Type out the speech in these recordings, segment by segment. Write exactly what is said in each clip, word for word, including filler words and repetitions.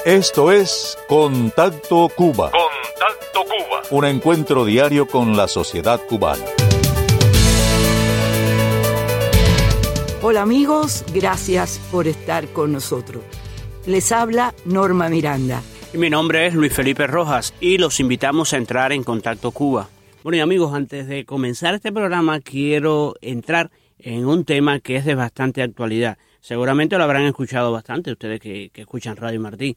Esto es Contacto Cuba. Contacto Cuba. Un encuentro diario con la sociedad cubana. Hola amigos, gracias por estar con nosotros. Les habla Norma Miranda. Mi nombre es Luis Felipe Rojas y los invitamos a entrar en Contacto Cuba. Bueno, y amigos, antes de comenzar este programa quiero entrar en un tema que es de bastante actualidad. Seguramente lo habrán escuchado bastante ustedes que, que escuchan Radio Martí.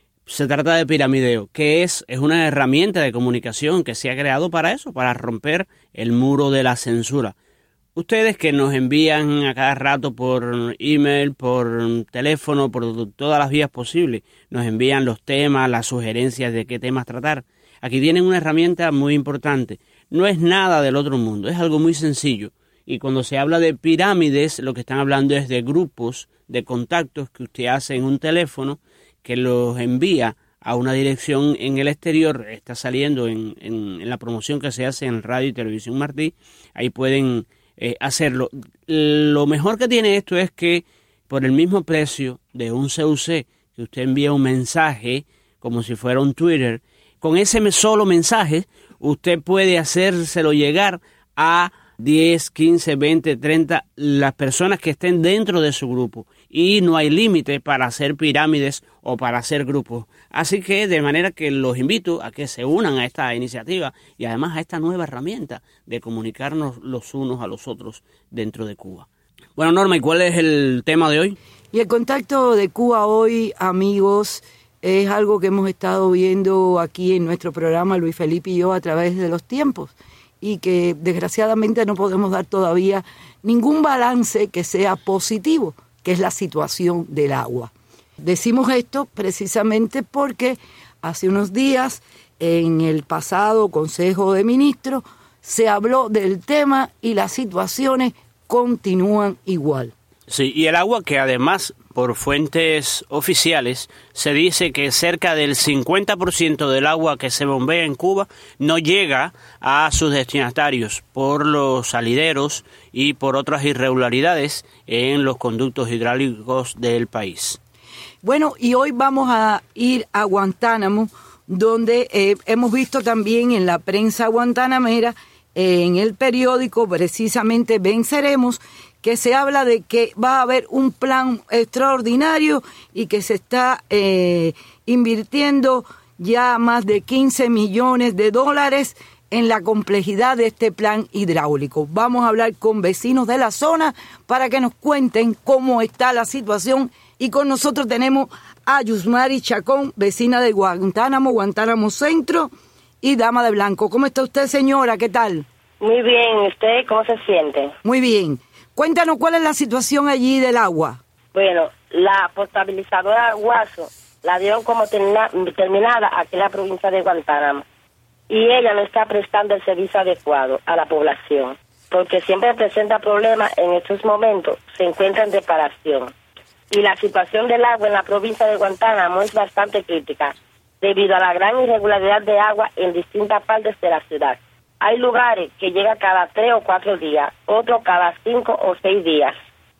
Se trata de piramideo, que es, es una herramienta de comunicación que se ha creado para eso, para romper el muro de la censura. Ustedes que nos envían a cada rato por email, por teléfono, por todas las vías posibles, nos envían los temas, las sugerencias de qué temas tratar. Aquí tienen una herramienta muy importante. No es nada del otro mundo, es algo muy sencillo. Y cuando se habla de pirámides, lo que están hablando es de grupos, de contactos que usted hace en un teléfono, que los envía a una dirección en el exterior. Está saliendo en, en, en la promoción que se hace en Radio y Televisión Martí. Ahí pueden eh, hacerlo. Lo mejor que tiene esto es que por el mismo precio de un C U C, que usted envía un mensaje como si fuera un Twitter, con ese solo mensaje usted puede hacérselo llegar a diez, quince, veinte, treinta, las personas que estén dentro de su grupo. Y no hay límite para hacer pirámides o para hacer grupos. Así que de manera que los invito a que se unan a esta iniciativa y además a esta nueva herramienta de comunicarnos los unos a los otros dentro de Cuba. Bueno, Norma, ¿y cuál es el tema de hoy? Y el contacto de Cuba hoy, amigos, es algo que hemos estado viendo aquí en nuestro programa, Luis Felipe y yo, a través de los tiempos. Y que desgraciadamente no podemos dar todavía ningún balance que sea positivo, que es la situación del agua. Decimos esto precisamente porque hace unos días en el pasado Consejo de Ministros se habló del tema y las situaciones continúan igual. Sí, y el agua que además, por fuentes oficiales, se dice que cerca del cincuenta por ciento del agua que se bombea en Cuba no llega a sus destinatarios por los salideros y por otras irregularidades en los conductos hidráulicos del país. Bueno, y hoy vamos a ir a Guantánamo, donde eh, hemos visto también en la prensa guantanamera, eh, en el periódico precisamente Venceremos, que se habla de que va a haber un plan extraordinario y que se está eh, invirtiendo ya más de quince millones de dólares en la complejidad de este plan hidráulico. Vamos a hablar con vecinos de la zona para que nos cuenten cómo está la situación y con nosotros tenemos a Yusmari Chacón, vecina de Guantánamo, Guantánamo Centro y Dama de Blanco. ¿Cómo está usted, señora? ¿Qué tal? Muy bien, ¿usted cómo se siente? Muy bien. Cuéntanos cuál es la situación allí del agua. Bueno, la potabilizadora Guaso la dieron como termina, terminada aquí en la provincia de Guantánamo y ella no está prestando el servicio adecuado a la población porque siempre presenta problemas. En estos momentos se encuentra en reparación y la situación del agua en la provincia de Guantánamo es bastante crítica debido a la gran irregularidad de agua en distintas partes de la ciudad. Hay lugares que llega cada tres o cuatro días, otros cada cinco o seis días,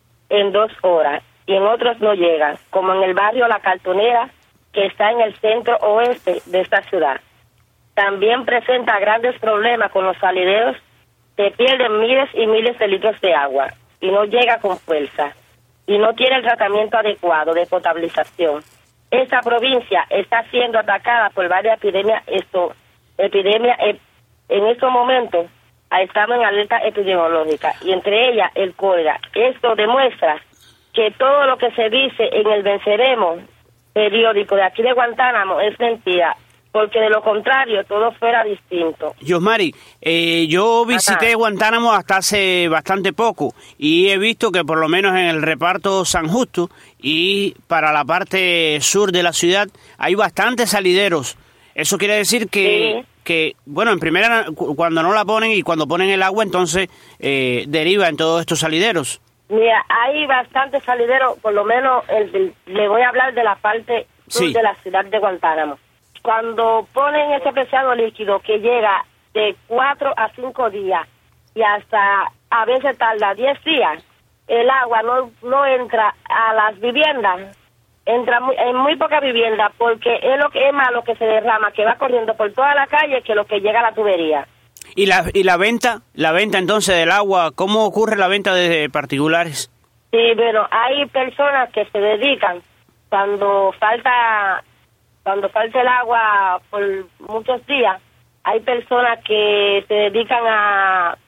en dos horas, y en otros no llegan, como en el barrio La Cartonera, que está en el centro oeste de esta ciudad. También presenta grandes problemas con los salideros, que pierden miles y miles de litros de agua, y no llega con fuerza, y no tiene el tratamiento adecuado de potabilización. Esta provincia está siendo atacada por varias epidemias, esto, epidemias, ep, En estos momentos estamos en alerta epidemiológica y entre ellas el cólera. Esto demuestra que todo lo que se dice en el Venceremos periódico de aquí de Guantánamo es mentira, porque de lo contrario todo fuera distinto. Yosmari, eh, yo visité Ajá. Guantánamo hasta hace bastante poco y he visto que por lo menos en el reparto San Justo y para la parte sur de la ciudad hay bastantes salideros. Eso quiere decir que... Sí. que, bueno, en primera, cuando no la ponen y cuando ponen el agua, entonces eh, deriva en todos estos salideros. Mira, hay bastantes salideros, por lo menos el, el, le voy a hablar de la parte sur sí. de la ciudad de Guantánamo. Cuando ponen ese preciado líquido que llega de cuatro a cinco días y hasta a veces tarda diez días, el agua no, no entra a las viviendas, entra muy, en muy poca vivienda, porque es lo que es más lo que se derrama, que va corriendo por toda la calle, que lo que llega a la tubería. ¿Y la, y la venta? ¿La venta entonces del agua? ¿Cómo ocurre la venta de particulares? Sí, bueno, hay personas que se dedican cuando falta cuando falta el agua por muchos días. Hay personas que se dedican a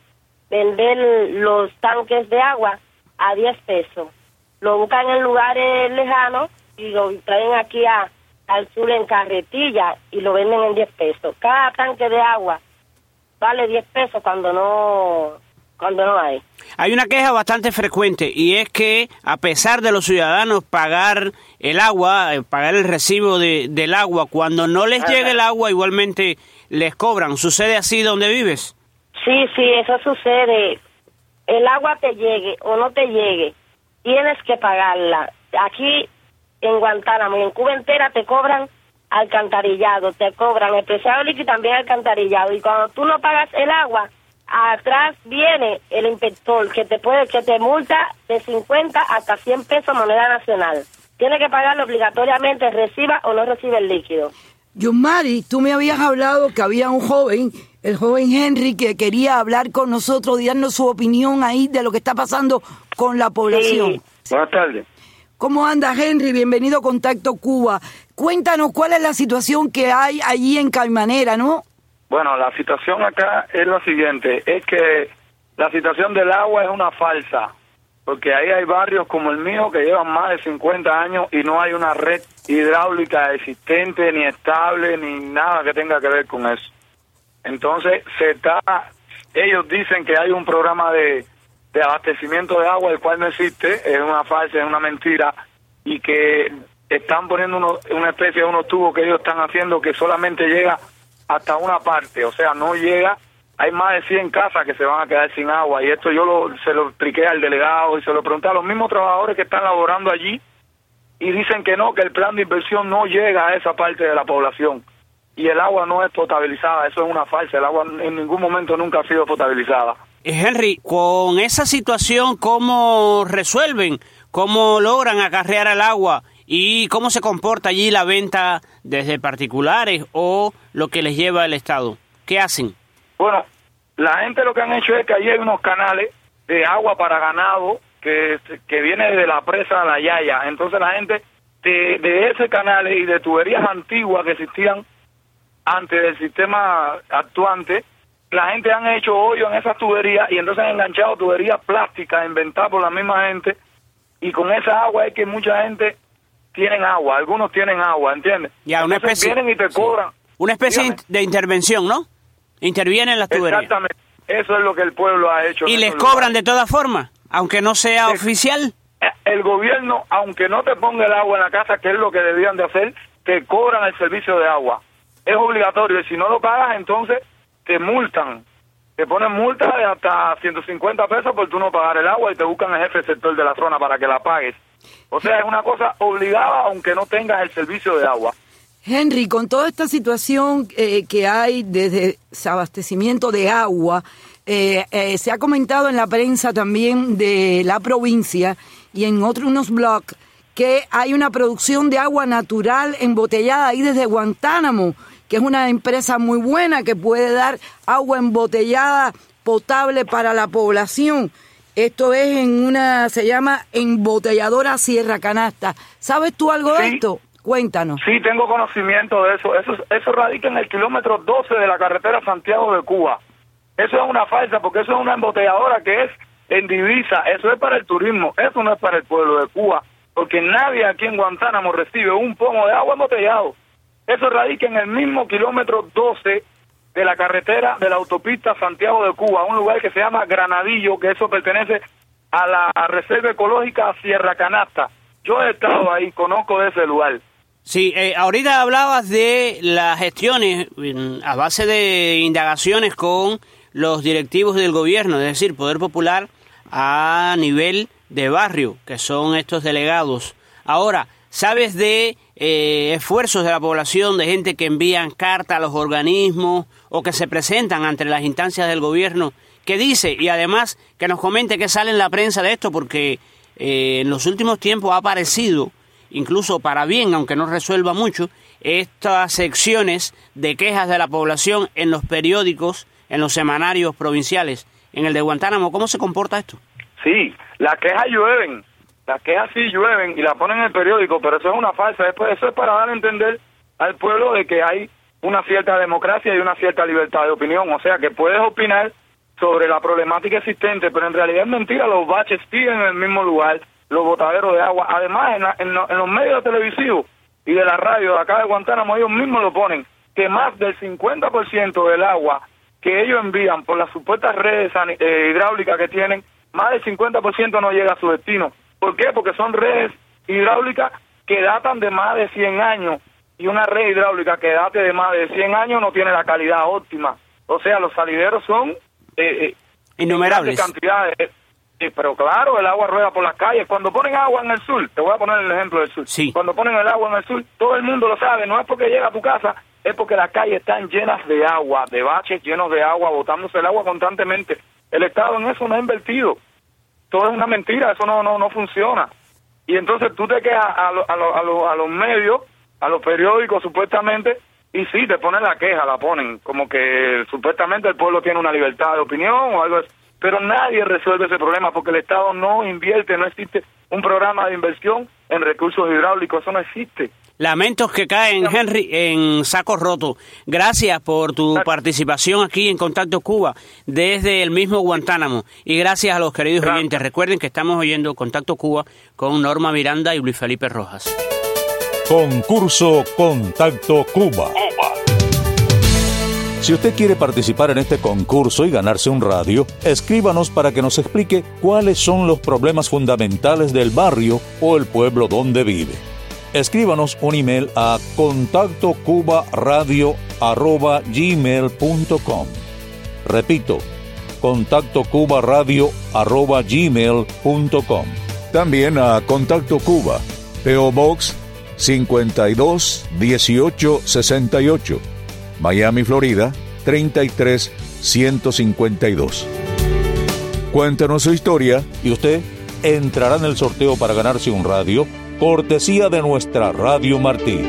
vender los tanques de agua a diez pesos. Lo buscan en lugares lejanos y lo traen aquí a, al sur en carretilla y lo venden en diez pesos. Cada tanque de agua vale diez pesos cuando no cuando no hay. Hay una queja bastante frecuente y es que a pesar de los ciudadanos pagar el agua, pagar el recibo de, del agua, cuando no les Ajá. llega el agua igualmente les cobran. ¿Sucede así donde vives? Sí, sí, eso sucede. El agua te llegue o no te llegue, tienes que pagarla. Aquí en Guantánamo y en Cuba entera te cobran alcantarillado, te cobran el preciado líquido y también alcantarillado. Y cuando tú no pagas el agua, atrás viene el inspector que te puede que te multa de cincuenta hasta cien pesos moneda nacional. Tiene que pagarlo obligatoriamente, reciba o no recibe el líquido. Yusmari, tú me habías hablado que había un joven, el joven Henry, que quería hablar con nosotros y darnos su opinión ahí de lo que está pasando con la población. Sí. Buenas tardes. ¿Cómo anda, Henry? Bienvenido a Contacto Cuba. Cuéntanos cuál es la situación que hay allí en Caimanera, ¿no? Bueno, la situación acá es la siguiente, es que la situación del agua es una falsa, porque ahí hay barrios como el mío que llevan más de cincuenta años y no hay una red hidráulica existente, ni estable, ni nada que tenga que ver con eso. Entonces, se está, ellos dicen que hay un programa de, de abastecimiento de agua, el cual no existe, es una falsa, es una mentira, y que están poniendo uno, una especie de unos tubos que ellos están haciendo que solamente llega hasta una parte, o sea, no llega, hay más de cien casas que se van a quedar sin agua, y esto yo lo, se lo expliqué al delegado y se lo pregunté a los mismos trabajadores que están laborando allí, y dicen que no, que el plan de inversión no llega a esa parte de la población, y el agua no es potabilizada, eso es una falsa, el agua en ningún momento nunca ha sido potabilizada. Henry, con esa situación, ¿cómo resuelven? ¿Cómo logran acarrear el agua? ¿Y cómo se comporta allí la venta desde particulares o lo que les lleva el Estado? ¿Qué hacen? Bueno, la gente lo que han hecho es que allí hay unos canales de agua para ganado que, que viene de la presa a la Yaya. Entonces la gente de, de ese canal y de tuberías antiguas que existían antes del sistema actuante, la gente han hecho hoyo en esas tuberías y entonces han enganchado tuberías plásticas inventadas por la misma gente, y con esa agua es que mucha gente tienen agua, algunos tienen agua, ¿entiendes? Ya, una entonces especie, vienen y te cobran. Sí. Una especie Dígame. de intervención, ¿no? Intervienen las tuberías. Exactamente, eso es lo que el pueblo ha hecho. ¿Y les cobran de todas formas, aunque no sea el, oficial? El gobierno, aunque no te ponga el agua en la casa, que es lo que debían de hacer, te cobran el servicio de agua. Es obligatorio, y si no lo pagas, entonces te multan. Te ponen multas de hasta ciento cincuenta pesos por tú no pagar el agua y te buscan el jefe del sector de la zona para que la pagues. O sea, es una cosa obligada aunque no tengas el servicio de agua. Henry, con toda esta situación eh, que hay desde desabastecimiento de agua, eh, eh, se ha comentado en la prensa también de la provincia y en otros unos blogs que hay una producción de agua natural embotellada ahí desde Guantánamo, que es una empresa muy buena que puede dar agua embotellada potable para la población. Esto es en una, se llama Embotelladora Sierra Canasta. ¿Sabes tú algo sí, de esto? Cuéntanos. Sí, tengo conocimiento de eso. Eso eso radica en el kilómetro doce de la carretera Santiago de Cuba. Eso es una falsa, porque eso es una embotelladora que es en divisa. Eso es para el turismo, eso no es para el pueblo de Cuba, porque nadie aquí en Guantánamo recibe un pomo de agua embotellado. Eso radica en el mismo kilómetro doce de la carretera de la autopista Santiago de Cuba, un lugar que se llama Granadillo, que eso pertenece a la Reserva Ecológica Sierra Canasta. Yo he estado ahí, conozco de ese lugar. Sí, eh, ahorita hablabas de las gestiones a base de indagaciones con los directivos del gobierno, es decir, Poder Popular a nivel de barrio, que son estos delegados. Ahora, ¿sabes de eh, esfuerzos de la población, de gente que envían cartas a los organismos o que se presentan ante las instancias del gobierno? ¿Qué dice? Y además que nos comente qué sale en la prensa de esto, porque eh, en los últimos tiempos ha aparecido incluso para bien, aunque no resuelva mucho, estas secciones de quejas de la población en los periódicos, en los semanarios provinciales. En el de Guantánamo, ¿cómo se comporta esto? Sí, las quejas llueven, las quejas sí llueven y las ponen en el periódico, pero eso es una falsa. Eso es para dar a entender al pueblo de que hay una cierta democracia y una cierta libertad de opinión, o sea que puedes opinar sobre la problemática existente, pero en realidad es mentira, los baches siguen en el mismo lugar, los botaderos de agua. Además, en, la, en, lo, en los medios televisivos y de la radio de acá de Guantánamo, ellos mismos lo ponen, que más del cincuenta por ciento del agua que ellos envían por las supuestas redes eh, hidráulicas que tienen, más del cincuenta por ciento no llega a su destino. ¿Por qué? Porque son redes hidráulicas que datan de más de cien años, y una red hidráulica que date de más de cien años no tiene la calidad óptima. O sea, los salideros son eh, eh, innumerables cantidades. Eh, pero claro, el agua rueda por las calles. Cuando ponen agua en el sur, te voy a poner el ejemplo del sur. Sí. Cuando ponen el agua en el sur, todo el mundo lo sabe. No es porque llega a tu casa, es porque las calles están llenas de agua, de baches llenos de agua, botándose el agua constantemente. El Estado en eso no ha invertido. Todo es una mentira, eso no no no funciona. Y entonces tú te quejas a, lo, a, lo, a, lo, a los medios, a los periódicos supuestamente, y sí, te ponen la queja, la ponen, como que supuestamente el pueblo tiene una libertad de opinión o algo así, pero nadie resuelve ese problema porque el Estado no invierte, no existe un programa de inversión en recursos hidráulicos, eso no existe. Lamentos que caen, Henry, en saco roto. Gracias por tu participación aquí en Contacto Cuba desde el mismo Guantánamo. Y gracias a los queridos gracias. oyentes. Recuerden que estamos oyendo Contacto Cuba con Norma Miranda y Luis Felipe Rojas. Concurso Contacto Cuba. Cuba. Si usted quiere participar en este concurso y ganarse un radio, escríbanos para que nos explique cuáles son los problemas fundamentales del barrio o el pueblo donde vive. Escríbanos un email a contacto cuba radio arroba gmail punto com. Repito, contacto cuba radio arroba gmail punto com. También a Contacto Cuba, P O Box cincuenta y dos dieciocho sesenta y ocho, Miami, Florida treinta y tres ciento cincuenta y dos. Cuéntenos su historia y usted entrará en el sorteo para ganarse un radio, cortesía de nuestra Radio Martí.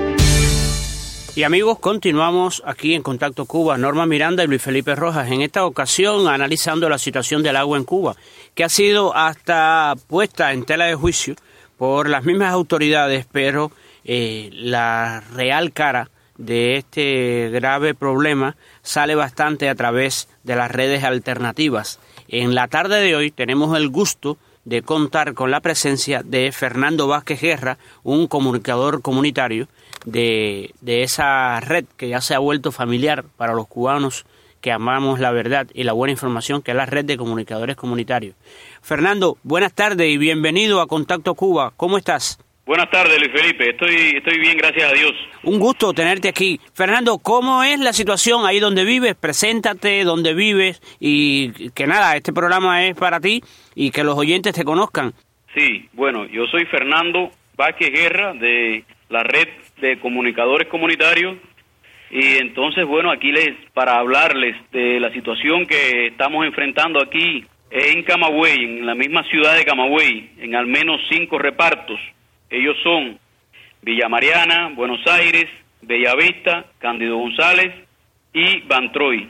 Y amigos, continuamos aquí en Contacto Cuba, Norma Miranda y Luis Felipe Rojas, en esta ocasión analizando la situación del agua en Cuba, que ha sido hasta puesta en tela de juicio por las mismas autoridades, pero eh, la real cara de este grave problema sale bastante a través de las redes alternativas. En la tarde de hoy tenemos el gusto de contar con la presencia de Fernando Vázquez Guerra, un comunicador comunitario de, de esa red que ya se ha vuelto familiar para los cubanos que amamos la verdad y la buena información, que es la red de comunicadores comunitarios. Fernando, buenas tardes y bienvenido a Contacto Cuba. ¿Cómo estás? Buenas tardes, Luis Felipe. Estoy, estoy bien, gracias a Dios. Un gusto tenerte aquí. Fernando, ¿cómo es la situación ahí donde vives? Preséntate, donde vives, y que nada, este programa es para ti y que los oyentes te conozcan. Sí, bueno, yo soy Fernando Vázquez Guerra, de la red de comunicadores comunitarios, y entonces, bueno, aquí les para hablarles de la situación que estamos enfrentando aquí en Camagüey, en la misma ciudad de Camagüey, en al menos cinco repartos. Ellos son Villa Mariana, Buenos Aires, Bellavista, Cándido González y Bantroy.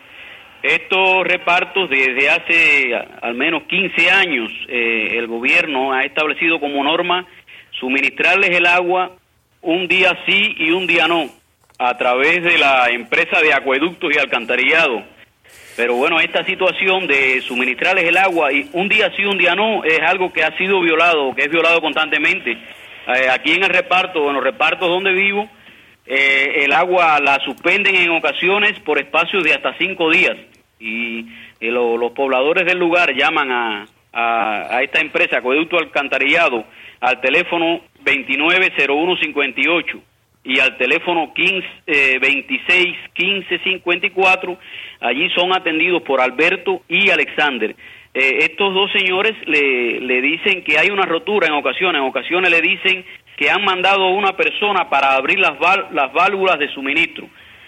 Estos repartos desde hace al menos quince años eh, el gobierno ha establecido como norma suministrarles el agua un día sí y un día no, a través de la empresa de acueductos y alcantarillado. Pero bueno, esta situación de suministrarles el agua y un día sí, un día no, es algo que ha sido violado, que es violado constantemente. Eh, aquí en el reparto, en los repartos donde vivo, eh, el agua la suspenden en ocasiones por espacios de hasta cinco días. Y eh, lo, los pobladores del lugar llaman a, a, a esta empresa, Acueducto Alcantarillado, al teléfono veintinueve cero uno cincuenta y ocho. Y al teléfono quince, eh, veintiséis quince cincuenta y cuatro, allí son atendidos por Alberto y Alexander. Eh, estos dos señores le, le dicen que hay una rotura en ocasiones, en ocasiones le dicen que han mandado a una persona para abrir las, val, las válvulas de suministro.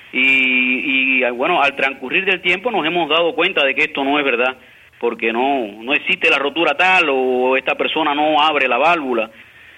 Y, y bueno, al transcurrir del tiempo nos hemos dado cuenta de que esto no es verdad, porque no, no existe la rotura tal o esta persona no abre la válvula.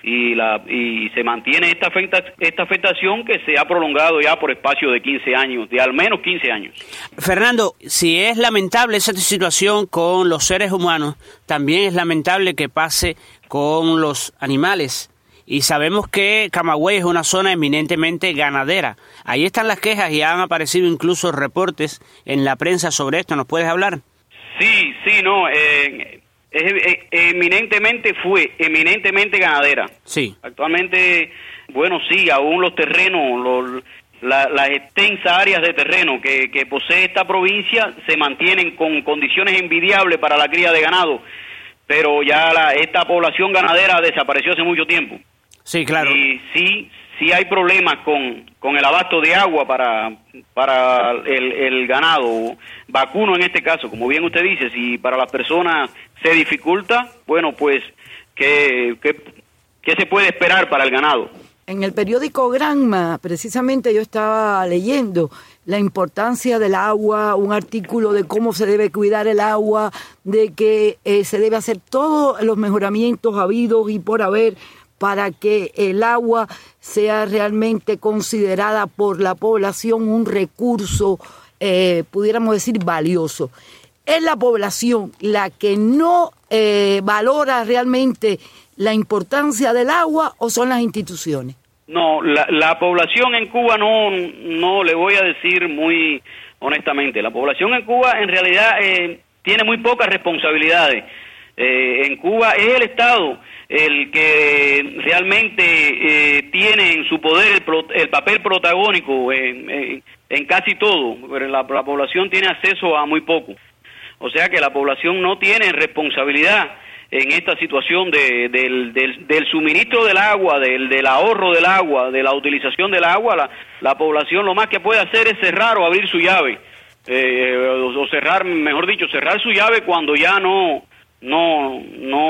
y la y se mantiene esta afecta, esta afectación que se ha prolongado ya por espacio de quince años, de al menos quince años. Fernando, si es lamentable esa situación con los seres humanos, también es lamentable que pase con los animales. Y sabemos que Camagüey es una zona eminentemente ganadera. Ahí están las quejas y han aparecido incluso reportes en la prensa sobre esto. ¿Nos puedes hablar? Sí, sí, no, eh, es, es, eminentemente fue, eminentemente ganadera. Sí. Actualmente, bueno, sí, aún los terrenos, los, la, las extensas áreas de terreno que, que posee esta provincia se mantienen con condiciones envidiables para la cría de ganado, pero ya la, esta población ganadera desapareció hace mucho tiempo. Sí, claro. Y sí, sí hay problemas con, con el abasto de agua para, para el, el ganado vacuno en este caso, como bien usted dice. Si para las personas se dificulta, bueno, pues, ¿qué, qué, qué se puede esperar para el ganado? En el periódico Granma, precisamente yo estaba leyendo la importancia del agua, un artículo de cómo se debe cuidar el agua, de que eh, se debe hacer todos los mejoramientos habidos y por haber para que el agua sea realmente considerada por la población un recurso, eh, pudiéramos decir, valioso. ¿Es la población la que no eh, valora realmente la importancia del agua o son las instituciones? No, la, la población en Cuba no, no le voy a decir muy honestamente. La población en Cuba en realidad eh, tiene muy pocas responsabilidades. Eh, en Cuba es el Estado el que realmente eh, tiene en su poder el, pro, el papel protagónico en, en, en casi todo, pero la, la población tiene acceso a muy poco. O sea que la población no tiene responsabilidad en esta situación de, del, del, del suministro del agua, del, del ahorro del agua, de la utilización del agua. La, la población lo más que puede hacer es cerrar o abrir su llave, eh, o, o cerrar, mejor dicho, cerrar su llave cuando ya no... no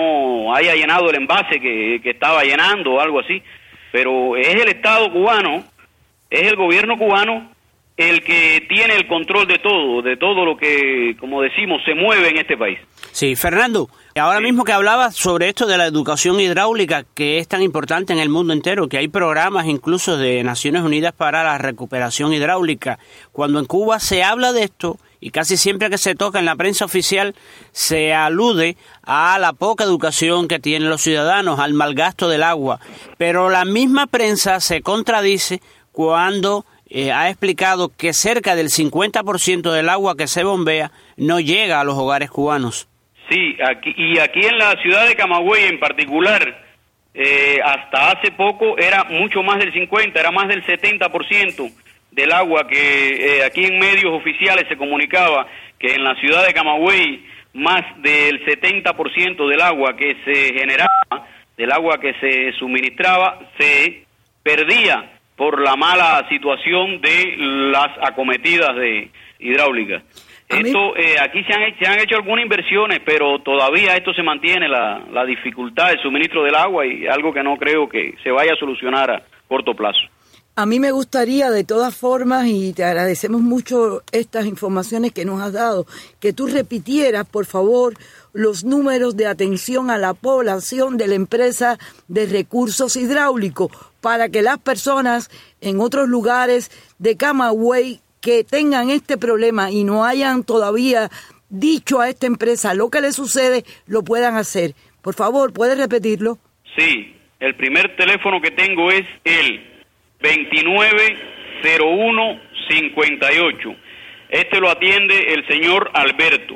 no haya llenado el envase que, que estaba llenando o algo así, pero es el Estado cubano, es el gobierno cubano el que tiene el control de todo, de todo lo que, como decimos, se mueve en este país. Sí, Fernando, ahora mismo que hablabas sobre esto de la educación hidráulica, que es tan importante en el mundo entero, que hay programas incluso de Naciones Unidas para la recuperación hidráulica, cuando en Cuba se habla de esto, y casi siempre que se toca en la prensa oficial se alude a la poca educación que tienen los ciudadanos, al malgasto del agua, pero la misma prensa se contradice cuando eh, ha explicado que cerca del cincuenta por ciento del agua que se bombea no llega a los hogares cubanos. Sí, aquí, y aquí en la ciudad de Camagüey en particular, eh, hasta hace poco era mucho más del cincuenta, era más del setenta por ciento del agua que eh, aquí en medios oficiales se comunicaba que en la ciudad de Camagüey más del setenta por ciento del agua que se generaba, del agua que se suministraba, se perdía por la mala situación de las acometidas de hidráulicas. Esto eh, aquí se han, se han hecho algunas inversiones, pero todavía esto se mantiene, la, la dificultad del suministro del agua, y algo que no creo que se vaya a solucionar a corto plazo. A mí me gustaría, de todas formas, y te agradecemos mucho estas informaciones que nos has dado, que tú repitieras, por favor, los números de atención a la población de la empresa de recursos hidráulicos, para que las personas en otros lugares de Camagüey que tengan este problema y no hayan todavía dicho a esta empresa lo que le sucede, lo puedan hacer. Por favor, ¿puedes repetirlo? Sí, el primer teléfono que tengo es el veintinueve cero uno cincuenta y ocho. Este lo atiende el señor Alberto.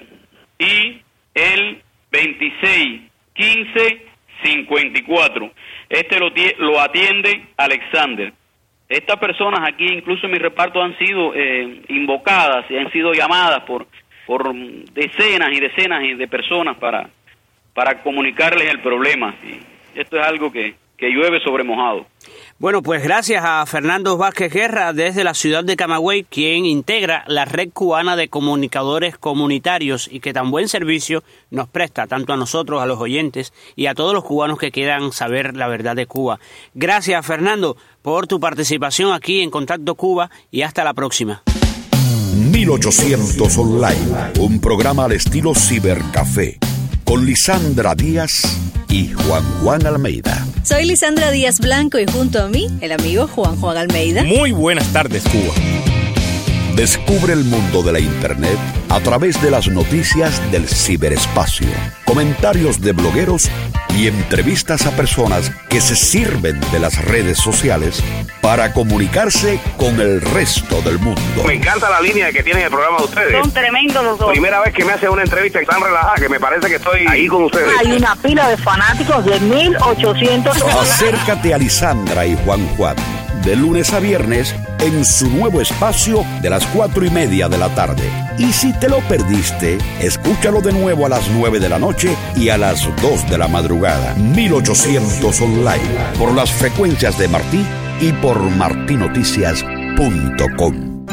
Y el veintiséis quince cincuenta y cuatro. Este lo, lo atiende Alexander. Estas personas aquí, incluso en mi reparto, han sido eh, invocadas y han sido llamadas por por decenas y decenas de personas para para comunicarles el problema. Y esto es algo que, que llueve sobre mojado. Bueno, pues gracias a Fernando Vázquez Guerra desde la ciudad de Camagüey, quien integra la red cubana de comunicadores comunitarios y que tan buen servicio nos presta tanto a nosotros, a los oyentes y a todos los cubanos que quieran saber la verdad de Cuba. Gracias, Fernando, por tu participación aquí en Contacto Cuba y hasta la próxima. mil ochocientos Online, un programa al estilo cibercafé, con Lisandra Díaz y Juan Juan Almeida. Soy Lisandra Díaz Blanco y junto a mí, el amigo Juan Juan Almeida. Muy buenas tardes, Cuba. Descubre el mundo de la Internet a través de las noticias del ciberespacio, comentarios de blogueros y entrevistas a personas que se sirven de las redes sociales para comunicarse con el resto del mundo. Me encanta la línea que tienen el programa de ustedes. Son tremendos los dos. Primera vez que me hacen una entrevista tan relajada que me parece que estoy ahí con ustedes. Hay una pila de fanáticos de mil ochocientos. Acércate a Lisandra y Juan Juan de lunes a viernes en su nuevo espacio de las cuatro y media de la tarde. Y si te lo perdiste, escúchalo de nuevo a las nueve de la noche y a las dos de la madrugada. mil ochocientos online, por las frecuencias de Martí y por martí noticias punto com.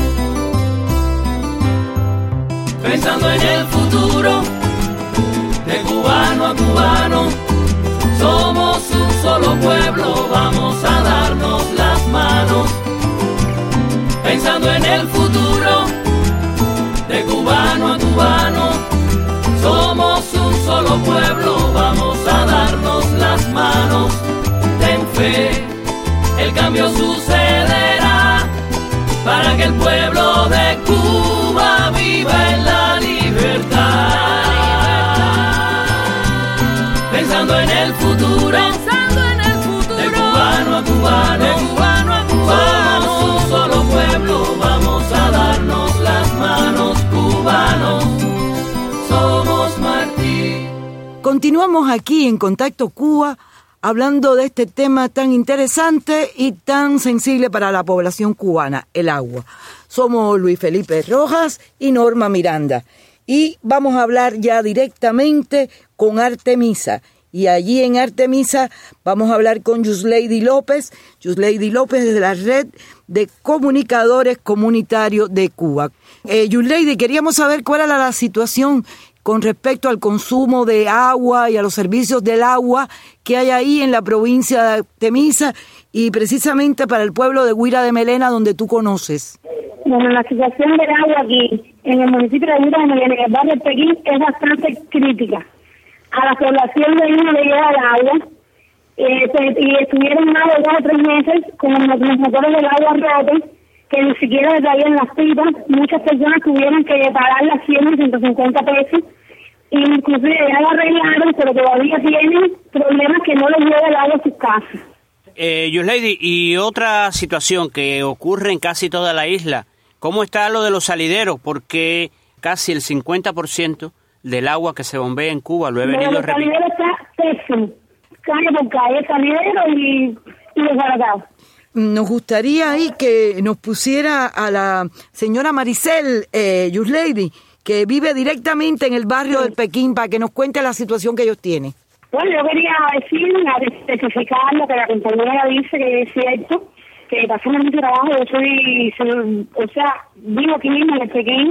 Pensando en el futuro, de cubano a cubano, somos un solo pueblo, vamos a darnos las manos. Pensando en el futuro, de cubano a cubano, somos un solo pueblo, vamos a darnos las manos. Ten fe, el cambio sucederá, para que el pueblo de Cuba viva en la libertad. Pensando en el futuro, pensando en el futuro, de cubano a cubano, de cubano a cubano, somos un solo pueblo, vamos a darnos las manos, cubanos, somos Martí. Continuamos aquí en Contacto Cuba, hablando de este tema tan interesante y tan sensible para la población cubana, el agua. Somos Luis Felipe Rojas y Norma Miranda. Y vamos a hablar ya directamente con Artemisa. Y allí en Artemisa vamos a hablar con Yusleidi López. Yusleidi López de la Red de Comunicadores Comunitarios de Cuba. Eh, Yusleidi, queríamos saber cuál era la situación con respecto al consumo de agua y a los servicios del agua que hay ahí en la provincia de Artemisa y precisamente para el pueblo de Guira de Melena, donde tú conoces. Bueno, la situación del agua aquí en el municipio de Guira de Melena, en el barrio de Pekín, es bastante crítica. A la población de ahí no le llega el agua eh, se, y estuvieron más de dos o tres meses con los, los motores del agua rotos, que ni siquiera le traían las pipas. Muchas personas tuvieron que pagar las cien y ciento cincuenta pesos, y inclusive ya lo arreglaron, pero todavía tienen problemas que no les llega el agua a sus casas. Eh, Yusleidi, y otra situación que ocurre en casi toda la isla, ¿cómo está lo de los salideros? Porque casi el cincuenta por ciento del agua que se bombea en Cuba lo he venido repitiendo. El salidero está pésimo, calle por calle, salidero y, y desbaratado. Nos gustaría ahí que nos pusiera a la señora Maricel eh, Yusleidi, que vive directamente en el barrio del Pekín, para que nos cuente la situación que ellos tienen. Bueno, yo quería decir, a especificar lo que la compañera dice, que es cierto, que pasamos mucho trabajo. Yo soy, soy, o sea, vivo aquí mismo en el Pekín,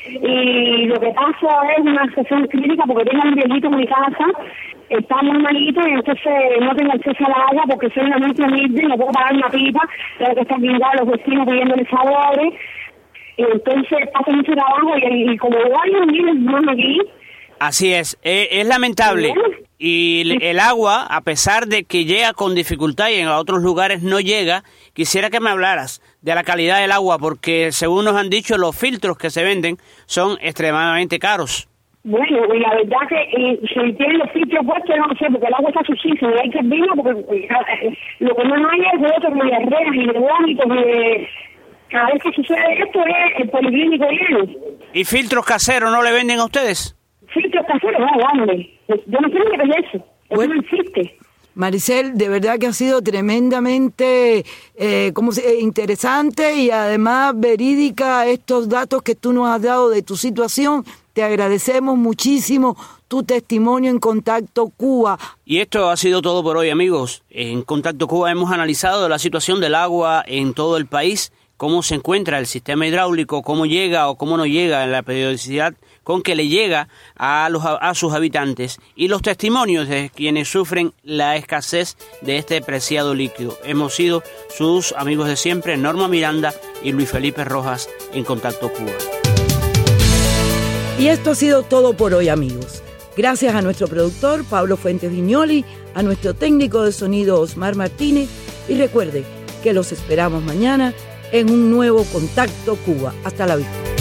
y lo que pasa es una situación crítica porque tengo un viejito en mi casa, está muy malito y entonces no tengo acceso al agua porque soy una muy humilde y no puedo pagar una pipa, tengo que estar guindando los vecinos pidiéndole favores, y entonces pasa mucho trabajo y, y como varios miles más aquí. Así es, es, es lamentable. Y el, el agua, a pesar de que llega con dificultad y en otros lugares no llega, quisiera que me hablaras de la calidad del agua, porque según nos han dicho, los filtros que se venden son extremadamente caros. Bueno, y la verdad que eh, si tienen los filtros puestos, no sé, porque el agua está sucísima y hay que verlo, porque eh, lo que no hay es de otros, de diarreas y de vómitos, y de... Cada vez que sucede esto es el policlínico lleno. ¿Y filtros caseros no le venden a ustedes? Filtros caseros, no, hombre. Yo no sé ni qué es eso. Eso bueno, no existe. Maricel, de verdad que ha sido tremendamente eh, como se, interesante y además verídica estos datos que tú nos has dado de tu situación. Te agradecemos muchísimo tu testimonio en Contacto Cuba. Y esto ha sido todo por hoy, amigos. En Contacto Cuba hemos analizado la situación del agua en todo el país, cómo se encuentra el sistema hidráulico, cómo llega o cómo no llega en la periodicidad con que le llega a, los, a sus habitantes y los testimonios de quienes sufren la escasez de este preciado líquido. Hemos sido sus amigos de siempre, Norma Miranda y Luis Felipe Rojas, en Contacto Cuba. Y esto ha sido todo por hoy, amigos. Gracias a nuestro productor Pablo Fuentes Viñoli, a nuestro técnico de sonido Osmar Martínez, y recuerde que los esperamos mañana en un nuevo Contacto Cuba. Hasta la vista.